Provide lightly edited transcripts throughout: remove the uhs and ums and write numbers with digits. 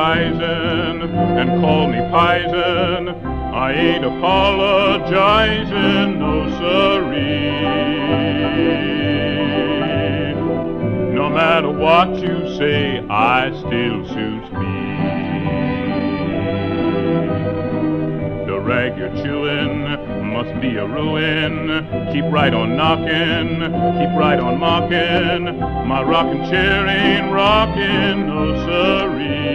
rising and call me pison. I ain't apologizing, no siree. No matter what you say, I still suits me. The rag you're chewing must be a ruin. Keep right on knocking, keep right on mocking. My rocking chair ain't rocking, no siree.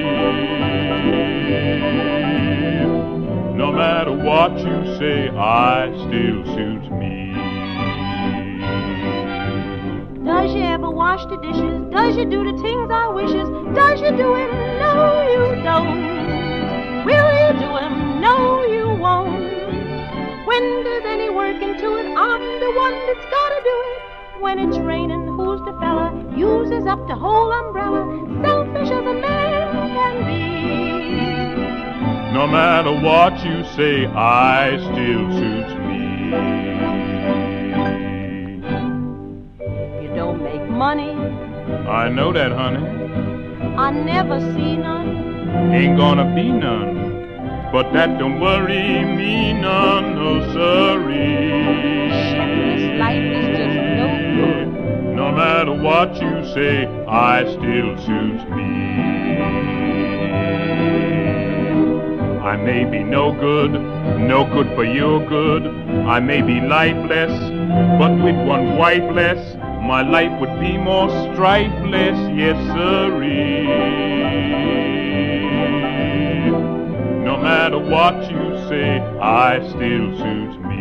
No matter what you say, I still suits me. Does you ever wash the dishes? Does you do the things I wishes? Does you do 'em? No, you don't. Will you do 'em? No, you won't. When there's any work into it, I'm the one that's gotta do it. When it's raining, who's the fella? Uses up the whole umbrella. Selfish as a man can be. No matter what you say, I still suits me. You don't make money. I know that, honey. I never see none. Ain't gonna be none. But that don't worry me none, no siree. This life is just no good. No matter what you say, I still suits me. I may be no good for your good. I may be lifeless, but with one wife less, my life would be more strifeless, yes siree. No matter what you say, I still suits me.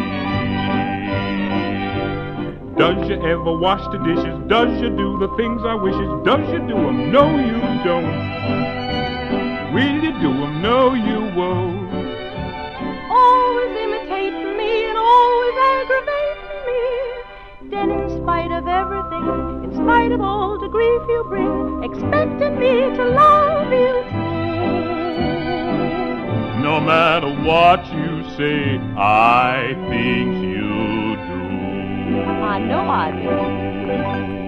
Does you ever wash the dishes? Does you do the things I wishes? Does you do 'em? No, you don't. Will you do 'em? No, you won't. Always imitate me and always aggravate me. Then in spite of everything, in spite of all the grief you bring, expecting me to love you too. No matter what you say, I think you do. I know I do.